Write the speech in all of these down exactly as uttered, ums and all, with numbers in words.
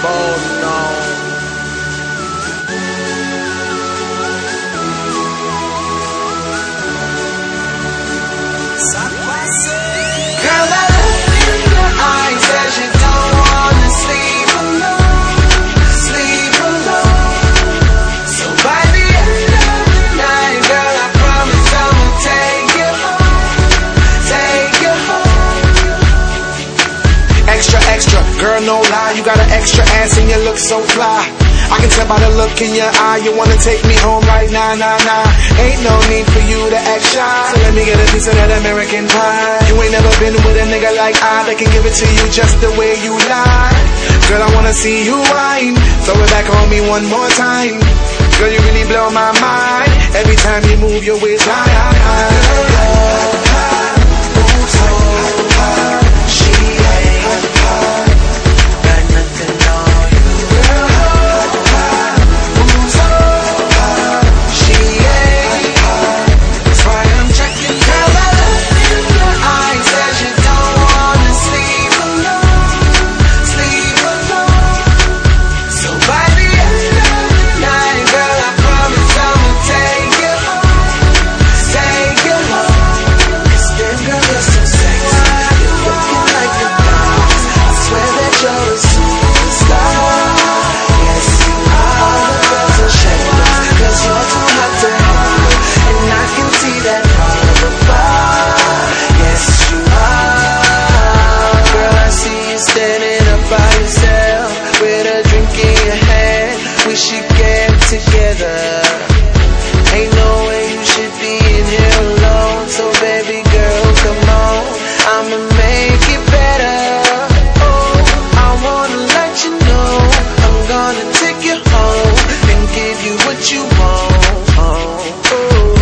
folding on. Girl, I look in your eyes as you don't wanna sleep alone, sleep alone. So by the end of the night, girl, I promise I'ma take you home, take you home. Extra, extra, girl, no lie, you got an extra ass and you look so fly. I can tell by the look in your eye, you wanna take me home right now, nah, nah. Ain't no need for you to act shy, so let me get a piece of that American pie. You ain't never been with a nigga like I that can give it to you just the way you like. Girl, I wanna see you whine, throw it back on me one more time. Girl, you really blow my mind, every time you move your waist high. We should get together. Ain't no way you should be in here alone. So baby girl, come on, I'ma make it better. Oh, I wanna let you know I'm gonna take you home and give you what you want. Oh, oh.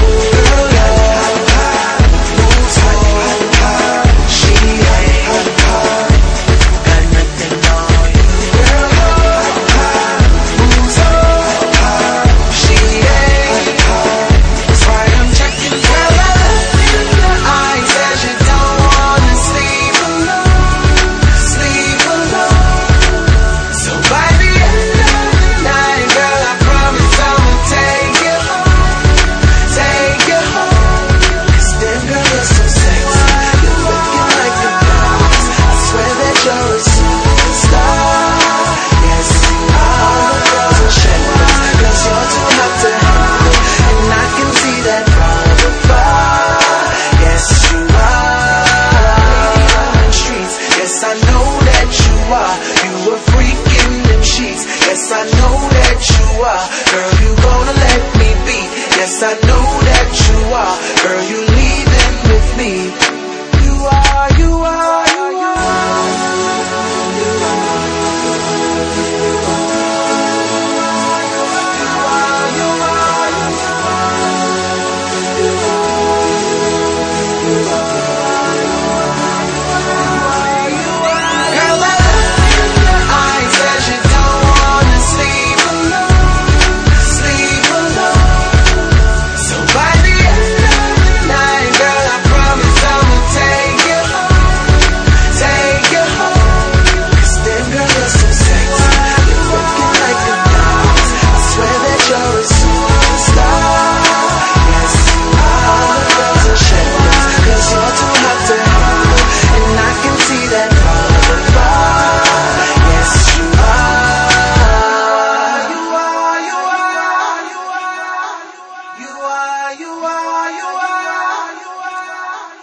Yes, I know that you are. Girl, you gonna let me be. Yes, I know that you are. Girl, you leaving with me. You are, you are, you are. You are, you are, you are. Girl, I look in your eyes as you don't wanna sleep alone, sleep alone. So by the end of the night, girl, I promise I'ma take you home, take you home. 'Cause damn girl, you're so sexy, you're looking like a boss. I swear that you're a superstar. Yes, you are. All the girls are jealous 'cause you're too hot to handle, and I can see that from afar. Yes, you are. You are, you are, you are, you are, you are, you are.